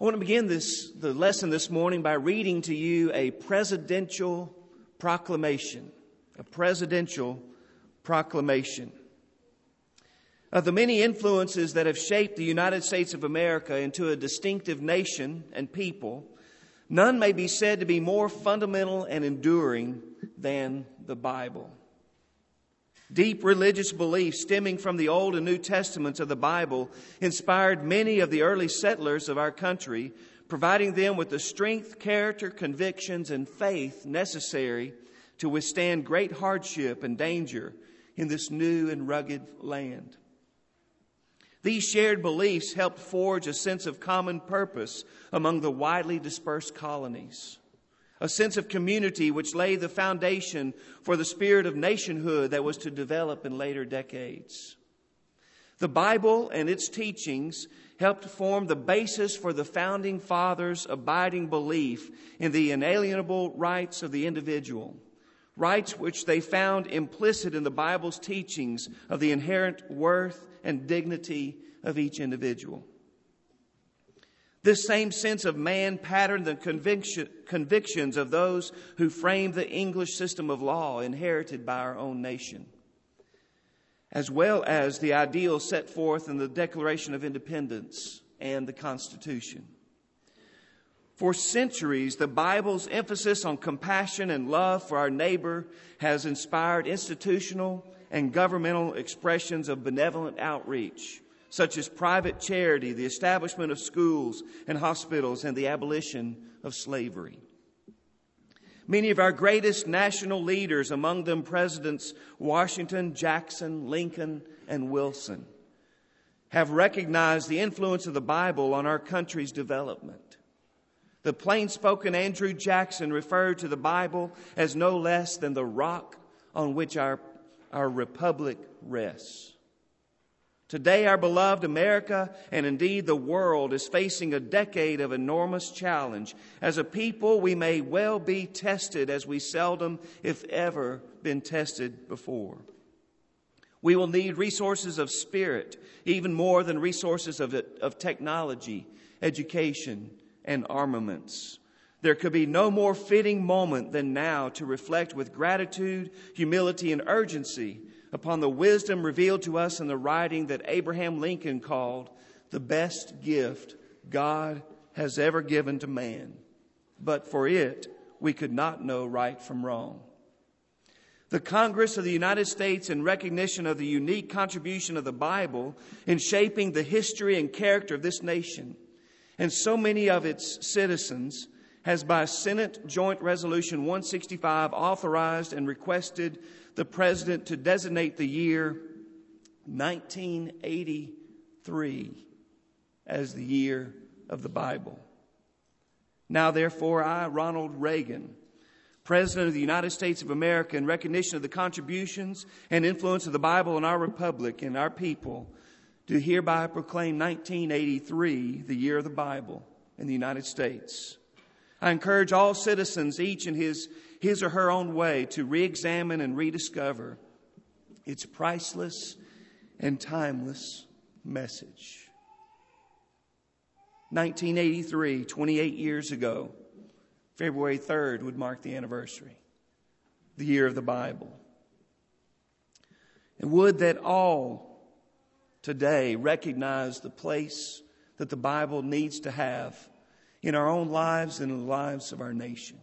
I want to begin the lesson this morning by reading to you a presidential proclamation. A presidential proclamation. Of the many influences that have shaped the United States of America into a distinctive nation and people, none may be said to be more fundamental and enduring than the Bible. Deep religious beliefs stemming from the Old and New Testaments of the Bible inspired many of the early settlers of our country, providing them with the strength, character, convictions, and faith necessary to withstand great hardship and danger in this new and rugged land. These shared beliefs helped forge a sense of common purpose among the widely dispersed colonies. A sense of community which laid the foundation for the spirit of nationhood that was to develop in later decades. The Bible and its teachings helped form the basis for the founding fathers' abiding belief in the inalienable rights of the individual, rights which they found implicit in the Bible's teachings of the inherent worth and dignity of each individual. This same sense of man patterned the convictions of those who framed the English system of law inherited by our own nation, as well as the ideals set forth in the Declaration of Independence and the Constitution. For centuries, the Bible's emphasis on compassion and love for our neighbor has inspired institutional and governmental expressions of benevolent outreach, such as private charity, the establishment of schools and hospitals, and the abolition of slavery. Many of our greatest national leaders, among them Presidents Washington, Jackson, Lincoln, and Wilson, have recognized the influence of the Bible on our country's development. The plain-spoken Andrew Jackson referred to the Bible as no less than the rock on which our republic rests. Today, our beloved America, and indeed the world, is facing a decade of enormous challenge. As a people, we may well be tested as we seldom, if ever, been tested before. We will need resources of spirit, even more than resources of technology, education, and armaments. There could be no more fitting moment than now to reflect with gratitude, humility, and urgency upon the wisdom revealed to us in the writing that Abraham Lincoln called the best gift God has ever given to man. But for it, we could not know right from wrong. The Congress of the United States, in recognition of the unique contribution of the Bible in shaping the history and character of this nation and so many of its citizens, has by Senate Joint Resolution 165 authorized and requested the President to designate the year 1983 as the year of the Bible. Now, therefore, I, Ronald Reagan, President of the United States of America, in recognition of the contributions and influence of the Bible in our republic and our people, do hereby proclaim 1983 the year of the Bible in the United States. I encourage all citizens, each in his or her own way, to re-examine and rediscover its priceless and timeless message. 1983, 28 years ago, February 3rd would mark the anniversary, the year of the Bible. And would that all today recognize the place that the Bible needs to have in our own lives and in the lives of our nation.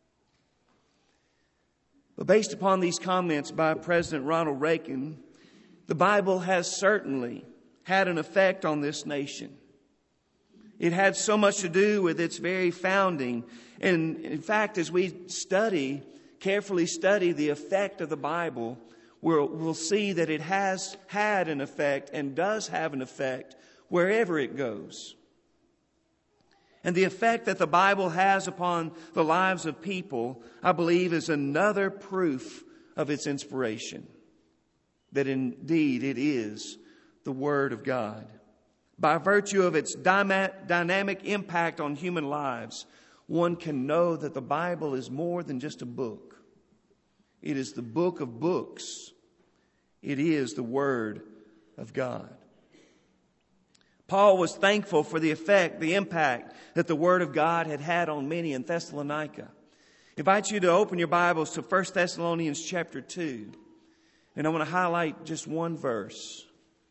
But based upon these comments by President Ronald Reagan, the Bible has certainly had an effect on this nation. It had so much to do with its very founding. And in fact, as we carefully study the effect of the Bible, we'll see that it has had an effect and does have an effect wherever it goes. And the effect that the Bible has upon the lives of people, I believe, is another proof of its inspiration, that indeed it is the Word of God. By virtue of its dynamic impact on human lives, one can know that the Bible is more than just a book. It is the book of books. It is the Word of God. Paul was thankful for the effect, the impact that the Word of God had had on many in Thessalonica. I invite you to open your Bibles to 1 Thessalonians chapter 2. And I want to highlight just one verse.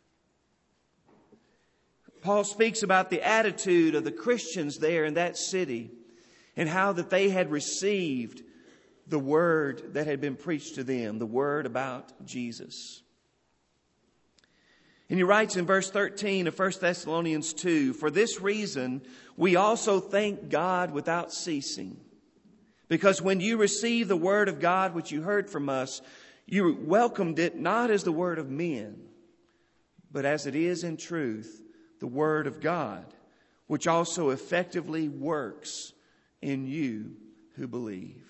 Paul speaks about the attitude of the Christians there in that city and how that they had received the word that had been preached to them, the word about Jesus. And he writes in verse 13 of 1 Thessalonians 2, "For this reason we also thank God without ceasing, because when you received the word of God which you heard from us, you welcomed it not as the word of men, but as it is in truth, the word of God, which also effectively works in you who believe."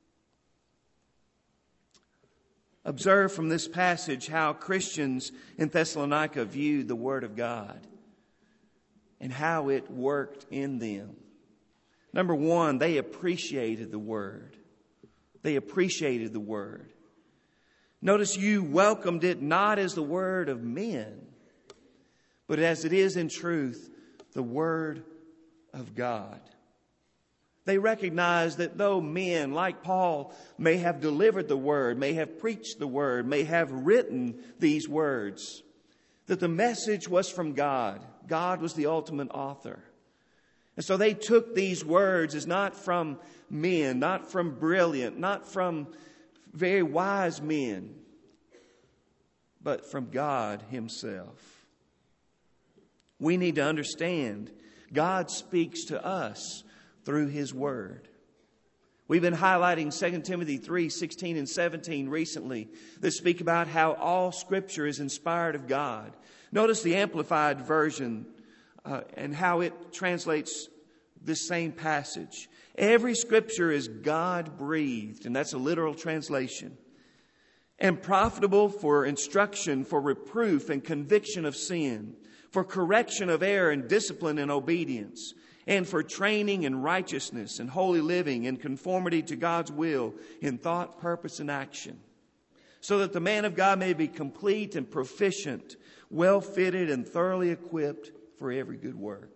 Observe from this passage how Christians in Thessalonica viewed the Word of God and how it worked in them. Number one, they appreciated the Word. They appreciated the Word. Notice you welcomed it not as the word of men, but as it is in truth, the Word of God. They recognize that though men like Paul may have delivered the word, may have preached the word, may have written these words, that the message was from God. God was the ultimate author. And so they took these words as not from men, not from brilliant, not from very wise men, but from God Himself. We need to understand God speaks to us through His Word. We've been highlighting 2 Timothy 3:16 and 17 recently that speak about how all Scripture is inspired of God. Notice the Amplified Version and how it translates this same passage. Every Scripture is God-breathed, and that's a literal translation, and profitable for instruction, for reproof and conviction of sin, for correction of error and discipline and obedience, and for training in righteousness and holy living in conformity to God's will in thought, purpose, and action, so that the man of God may be complete and proficient, well fitted and thoroughly equipped for every good work.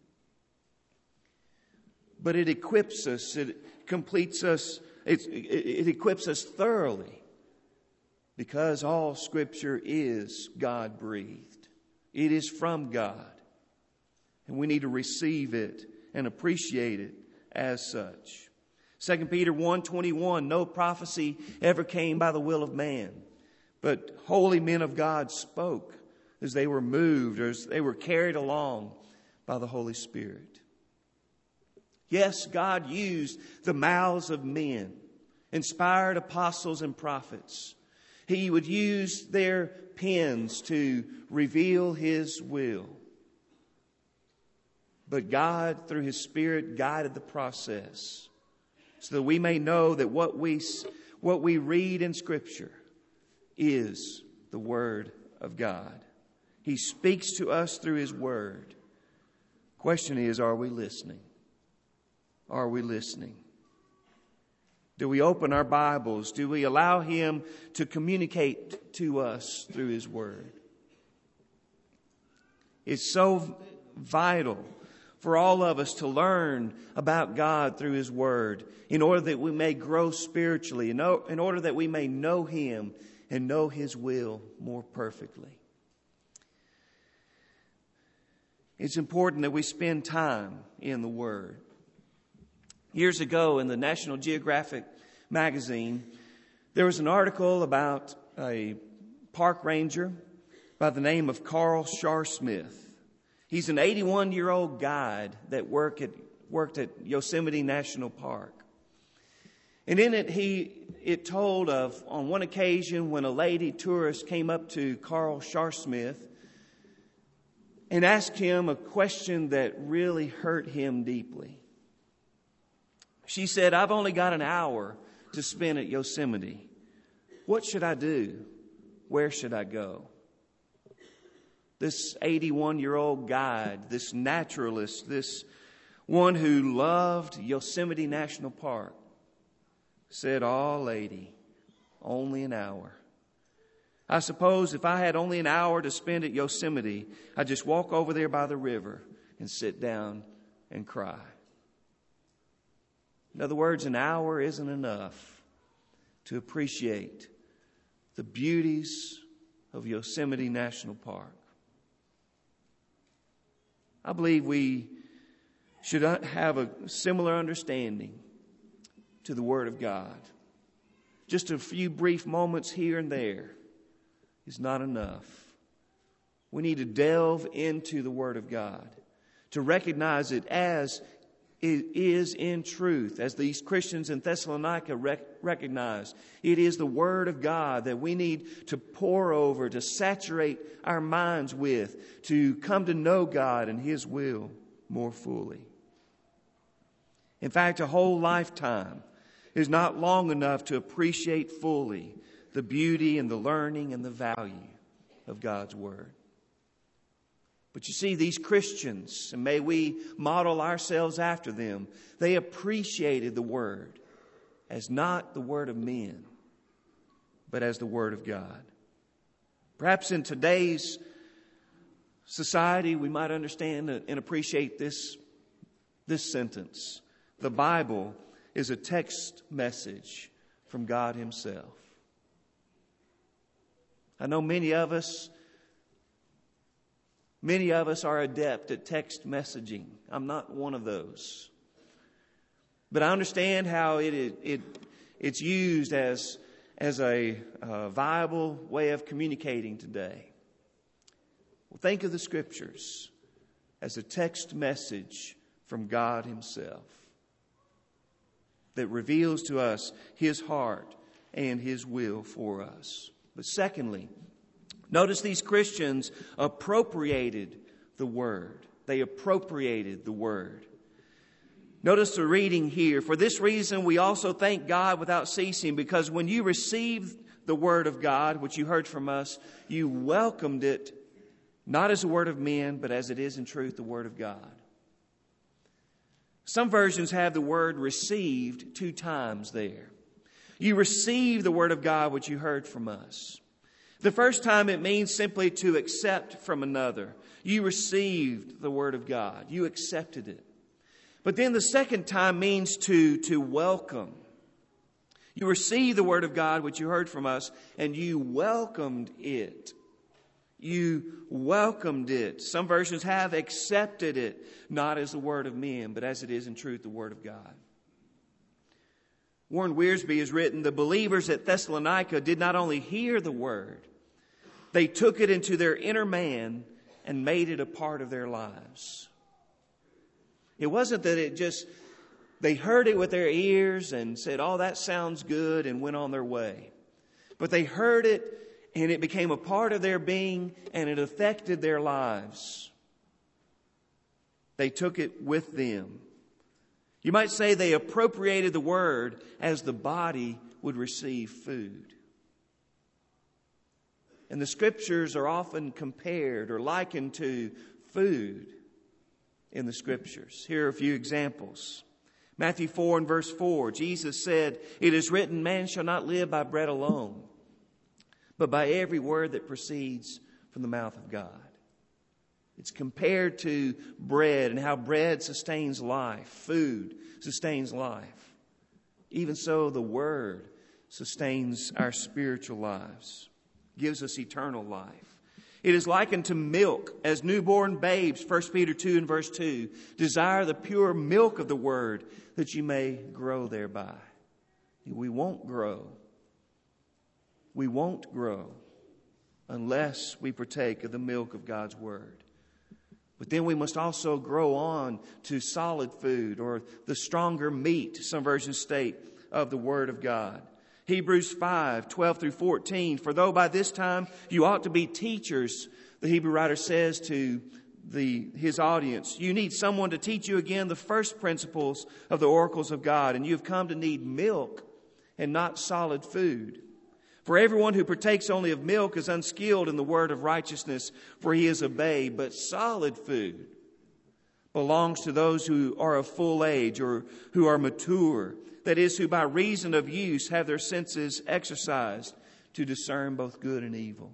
But it equips us, it completes us, it equips us thoroughly, because all Scripture is God-breathed. It is from God. And we need to receive it and appreciate it as such. 2 Peter 1:21, no prophecy ever came by the will of man, but holy men of God spoke as they were moved or as they were carried along by the Holy Spirit. Yes, God used the mouths of men, inspired apostles and prophets. He would use their pens to reveal His will. But God, through His Spirit, guided the process so that we may know that what we read in Scripture is the Word of God. He speaks to us through His Word. Question is, are we listening? Are we listening? Do we open our Bibles? Do we allow Him to communicate to us through His Word? It's so vital for all of us to learn about God through His Word in order that we may grow spiritually, in order that we may know Him and know His will more perfectly. It's important that we spend time in the Word. Years ago in the National Geographic magazine, there was an article about a park ranger by the name of Carl Sharsmith. He's an 81-year-old guide that worked at Yosemite National Park. And in it, it told of, on one occasion, when a lady tourist came up to Carl Sharsmith and asked him a question that really hurt him deeply. She said, "I've only got an hour to spend at Yosemite. What should I do? Where should I go?" This 81-year-old guide, this naturalist, this one who loved Yosemite National Park, said, "Oh, lady, only an hour. I suppose if I had only an hour to spend at Yosemite, I'd just walk over there by the river and sit down and cry. In other words, an hour isn't enough to appreciate the beauties of Yosemite National Park. I believe we should have a similar understanding to the Word of God. Just a few brief moments here and there is not enough. We need to delve into the Word of God, to recognize it as it is in truth, as these Christians in Thessalonica recognize. It is the Word of God that we need to pore over, to saturate our minds with, to come to know God and His will more fully. In fact, a whole lifetime is not long enough to appreciate fully the beauty and the learning and the value of God's Word. But you see, these Christians, and may we model ourselves after them, they appreciated the Word as not the word of men, but as the Word of God. Perhaps in today's society, we might understand and appreciate this sentence. The Bible is a text message from God Himself. I know many of us are adept at text messaging. I'm not one of those. But I understand how it's used as a viable way of communicating today. Well, think of the Scriptures as a text message from God Himself that reveals to us His heart and His will for us. But secondly, notice these Christians appropriated the Word. They appropriated the Word. Notice the reading here. For this reason we also thank God without ceasing, because when you received the Word of God, which you heard from us, you welcomed it, not as a word of men, but as it is in truth the Word of God. Some versions have the word received 2 times there. You received the Word of God, which you heard from us. The first time it means simply to accept from another. You received the Word of God. You accepted it. But then the second time means to welcome. You received the Word of God, which you heard from us, and you welcomed it. You welcomed it. Some versions have accepted it, not as the word of men, but as it is in truth the Word of God. Warren Wiersbe has written, the believers at Thessalonica did not only hear the Word, they took it into their inner man and made it a part of their lives. It wasn't that they heard it with their ears and said, oh, that sounds good, and went on their way. But they heard it and it became a part of their being and it affected their lives. They took it with them. You might say they appropriated the Word as the body would receive food. And the Scriptures are often compared or likened to food in the Scriptures. Here are a few examples. Matthew 4 and verse 4, Jesus said, it is written, man shall not live by bread alone, but by every word that proceeds from the mouth of God. It's compared to bread and how bread sustains life. Food sustains life. Even so, the Word sustains our spiritual lives, gives us eternal life. It is likened to milk, as newborn babes, 1 Peter 2 and verse 2, desire the pure milk of the Word, that you may grow thereby. We won't grow. We won't grow unless we partake of the milk of God's Word. But then we must also grow on to solid food, or the stronger meat, some versions state, of the Word of God. Hebrews 5, 12 through 14. For though by this time you ought to be teachers, the Hebrew writer says to his audience, you need someone to teach you again the first principles of the oracles of God, and you have come to need milk and not solid food. For everyone who partakes only of milk is unskilled in the word of righteousness, for he is a babe. But solid food belongs to those who are of full age or who are mature. That is, who by reason of use have their senses exercised to discern both good and evil.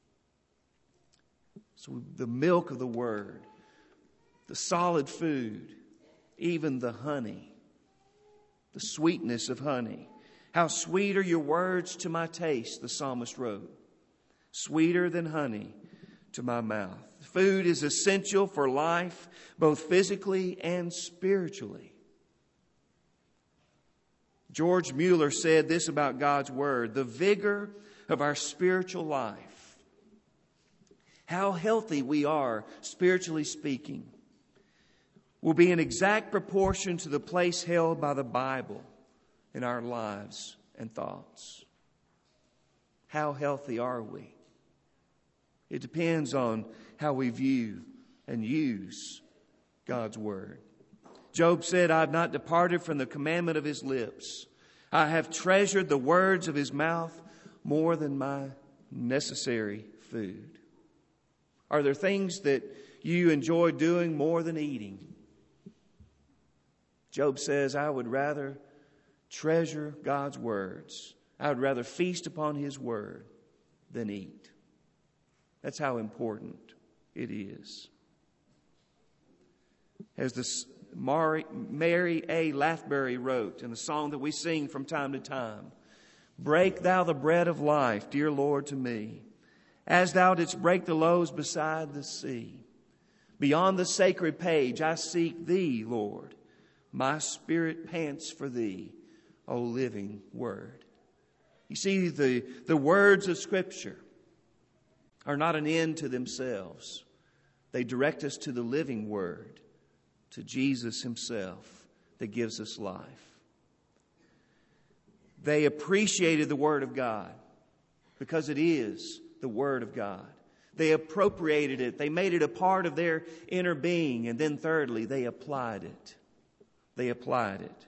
So the milk of the Word, the solid food, even the honey, the sweetness of honey. How sweet are your words to my taste, the psalmist wrote. Sweeter than honey to my mouth. Food is essential for life, both physically and spiritually. George Mueller said this about God's Word: the vigor of our spiritual life, how healthy we are, spiritually speaking, will be in exact proportion to the place held by the Bible in our lives and thoughts. How healthy are we? It depends on how we view and use God's Word. Job said, I have not departed from the commandment of His lips. I have treasured the words of His mouth more than my necessary food. Are there things that you enjoy doing more than eating? Job says, I would rather treasure God's words. I would rather feast upon His Word than eat. That's how important it is. As Mary A. Lathbury wrote in the song that we sing from time to time, break thou the bread of life, dear Lord, to me, as thou didst break the loaves beside the sea. Beyond the sacred page I seek thee, Lord. My spirit pants for thee, O living Word. You see, the words of Scripture are not an end to themselves. They direct us to the living Word, to Jesus Himself that gives us life. They appreciated the Word of God because it is the Word of God. They appropriated it. They made it a part of their inner being. And then thirdly, they applied it. They applied it.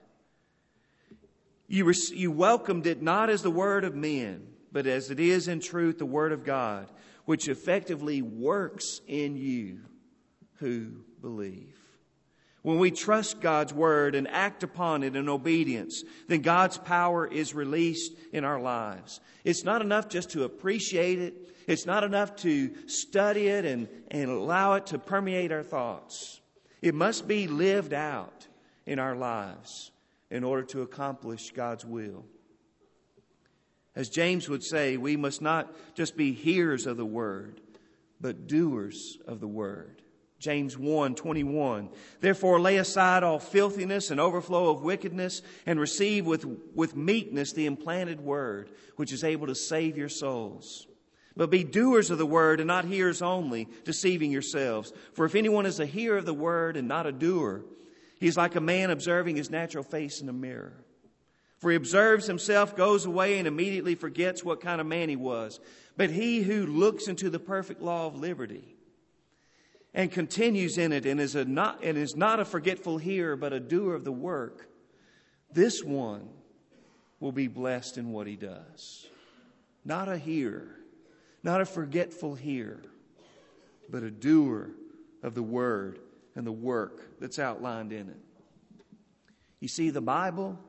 You welcomed it not as the word of men, but as it is in truth the Word of God, which effectively works in you who believe. When we trust God's Word and act upon it in obedience, then God's power is released in our lives. It's not enough just to appreciate it. It's not enough to study it and allow it to permeate our thoughts. It must be lived out in our lives in order to accomplish God's will. As James would say, we must not just be hearers of the Word, but doers of the Word. James 1:21. Therefore lay aside all filthiness and overflow of wickedness, and receive with meekness the implanted Word, which is able to save your souls. But be doers of the Word and not hearers only, deceiving yourselves. For if anyone is a hearer of the Word and not a doer, he is like a man observing his natural face in a mirror. For he observes himself, goes away, and immediately forgets what kind of man he was. But he who looks into the perfect law of liberty and continues in it and is not a forgetful hearer, but a doer of the work, this one will be blessed in what he does. Not a hearer, not a forgetful hearer, but a doer of the word and the work that's outlined in it. You see, the Bible,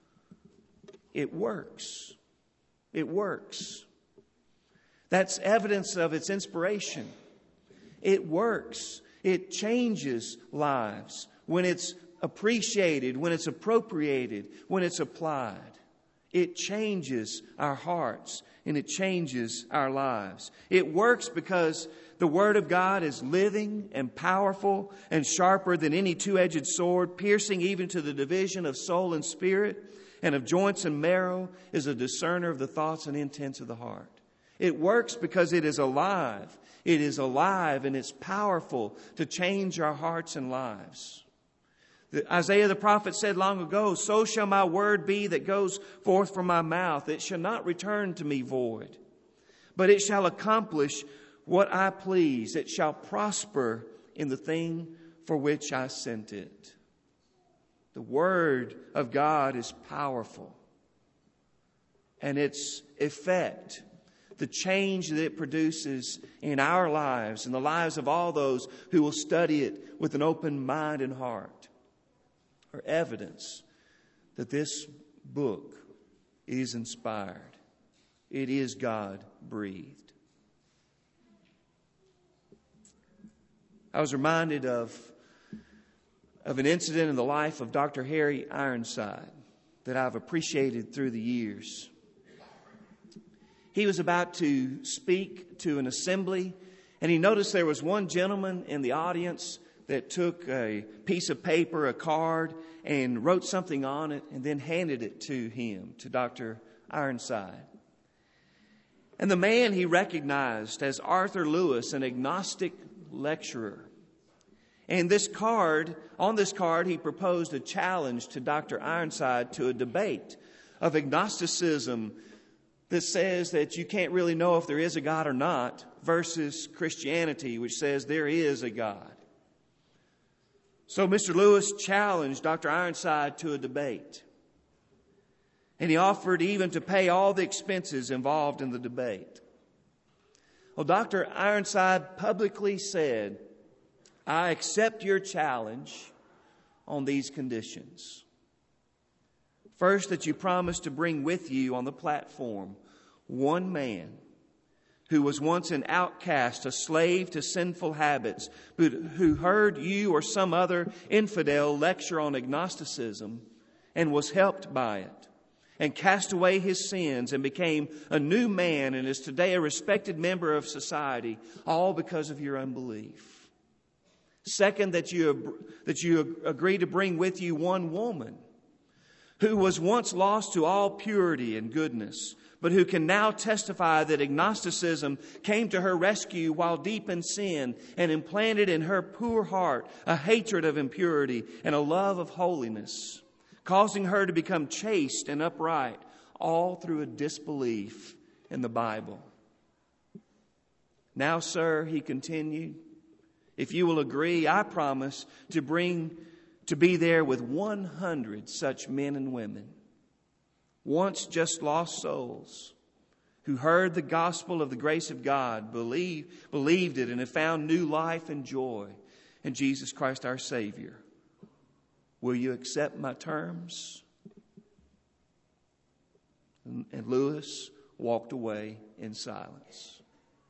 it works. It works. That's evidence of its inspiration. It works. It changes lives when it's appreciated, when it's appropriated, when it's applied. It changes our hearts and it changes our lives. It works because the Word of God is living and powerful and sharper than any two-edged sword, piercing even to the division of soul and spirit and of joints and marrow, is a discerner of the thoughts and intents of the heart. It works because it is alive. It is alive and it's powerful to change our hearts and lives. Isaiah the prophet said long ago, so shall my word be that goes forth from my mouth. It shall not return to me void, but it shall accomplish what I please. It shall prosper in the thing for which I sent it. The Word of God is powerful, and its effect, the change that it produces in our lives and the lives of all those who will study it with an open mind and heart, are evidence that this book is inspired It is God-breathed. I was reminded of an incident in the life of Dr. Harry Ironside that I've appreciated through the years. He was about to speak to an assembly, and he noticed there was one gentleman in the audience that took a piece of paper, a card, and wrote something on it and then handed it to him, to Dr. Ironside. And the man he recognized as Arthur Lewis, an agnostic lecturer. And on this card, he proposed a challenge to Dr. Ironside to a debate of agnosticism that says that you can't really know if there is a God or not, versus Christianity, which says there is a God. So Mr. Lewis challenged Dr. Ironside to a debate. And he offered even to pay all the expenses involved in the debate. Well, Dr. Ironside publicly said, "I accept your challenge on these conditions. First, that you promise to bring with you on the platform one man who was once an outcast, a slave to sinful habits, but who heard you or some other infidel lecture on agnosticism and was helped by it, and cast away his sins and became a new man and is today a respected member of society, all because of your unbelief. Second, that you agree to bring with you one woman who was once lost to all purity and goodness, but who can now testify that agnosticism came to her rescue while deep in sin and implanted in her poor heart a hatred of impurity and a love of holiness, causing her to become chaste and upright, all through a disbelief in the Bible. Now, sir," he continued, "if you will agree, I promise to be there with 100 such men and women, once just lost souls, who heard the gospel of the grace of God, believed it, and have found new life and joy in Jesus Christ our Savior. Will you accept my terms?" And Lewis walked away in silence.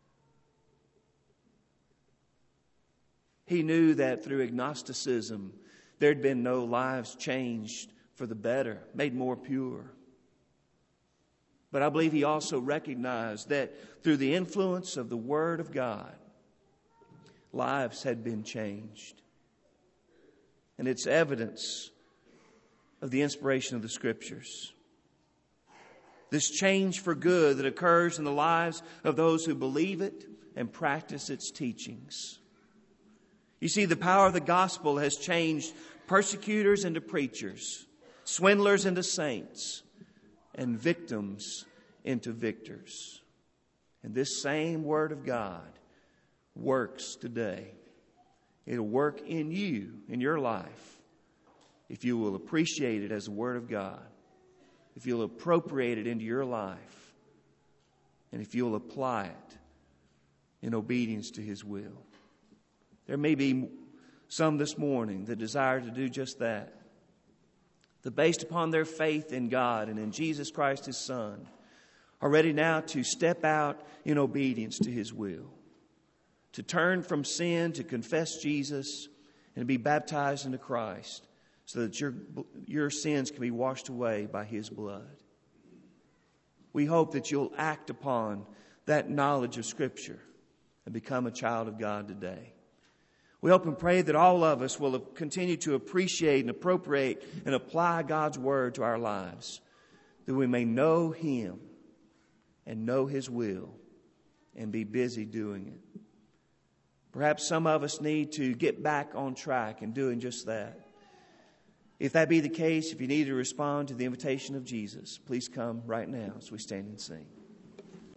He knew that through agnosticism, there'd been no lives changed for the better, made more pure. But I believe he also recognized that through the influence of the Word of God, lives had been changed. And it's evidence of the inspiration of the Scriptures. This change for good that occurs in the lives of those who believe it and practice its teachings. You see, the power of the gospel has changed persecutors into preachers, swindlers into saints, and victims into victors. And this same Word of God works today. It'll work in you, in your life, if you will appreciate it as the Word of God, if you'll appropriate it into your life, and if you'll apply it in obedience to His will. There may be some this morning that desire to do just that based upon their faith in God and in Jesus Christ, His Son, are ready now to step out in obedience to His will, to turn from sin, to confess Jesus, and to be baptized into Christ so that your sins can be washed away by His blood. We hope that you'll act upon that knowledge of Scripture and become a child of God today. We hope and pray that all of us will continue to appreciate and appropriate and apply God's Word to our lives, that we may know Him and know His will and be busy doing it. Perhaps some of us need to get back on track in doing just that. If that be the case, if you need to respond to the invitation of Jesus, please come right now as we stand and sing.